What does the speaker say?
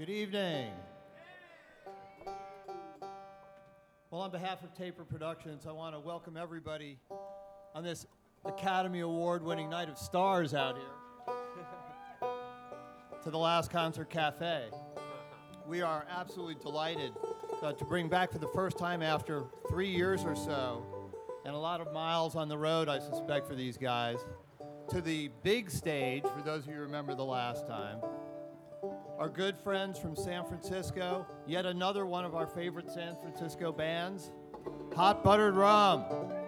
Good evening. Well, on behalf of Taper Productions, I want to welcome everybody on this Academy Award-winning Night of Stars out here to the Last Concert Cafe. We are absolutely delighted to bring back for the first time after 3 years or so, and a lot of miles on the road, I suspect, for these guys, to the big stage, for those of you who remember the last time. Our good friends from San Francisco, yet another one of our favorite San Francisco bands, Hot Buttered Rum.